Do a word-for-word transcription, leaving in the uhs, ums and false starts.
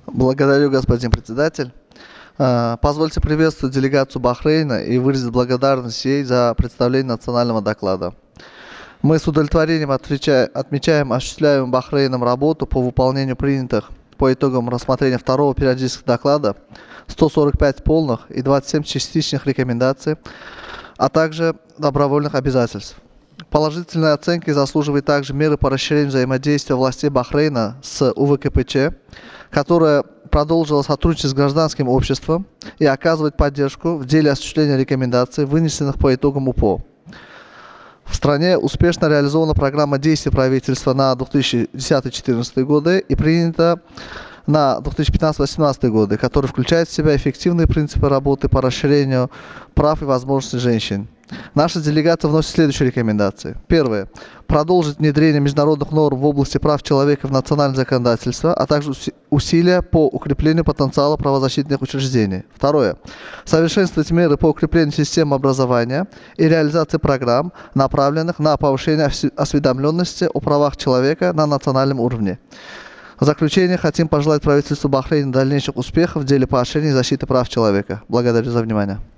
Благодарю, господин председатель. Э, Позвольте приветствовать делегацию Бахрейна и выразить благодарность ей за представление национального доклада. Мы с удовлетворением отвеча- отмечаем осуществляемую Бахрейном работу по выполнению принятых по итогам рассмотрения второго периодического доклада сто сорок пять полных и двадцать семь частичных рекомендаций, а также добровольных обязательств. Положительной оценки заслуживает также меры по расширению взаимодействия властей Бахрейна с УВКПЧ, которая продолжила сотрудничать с гражданским обществом и оказывать поддержку в деле осуществления рекомендаций, вынесенных по итогам УПО. В стране успешно реализована программа действий правительства на две тысячи десятый — две тысячи четырнадцатый годы и принята на две тысячи пятнадцатый — две тысячи восемнадцатый годы, который включает в себя эффективные принципы работы по расширению прав и возможностей женщин. Наша делегация вносит следующие рекомендации. Первое. Продолжить внедрение международных норм в области прав человека в национальное законодательство, а также усилия по укреплению потенциала правозащитных учреждений. Второе. Совершенствовать меры по укреплению системы образования и реализации программ, направленных на повышение осведомленности о правах человека на национальном уровне. В заключение хотим пожелать правительству Бахрейна дальнейших успехов в деле поощрения и защиты прав человека. Благодарю за внимание.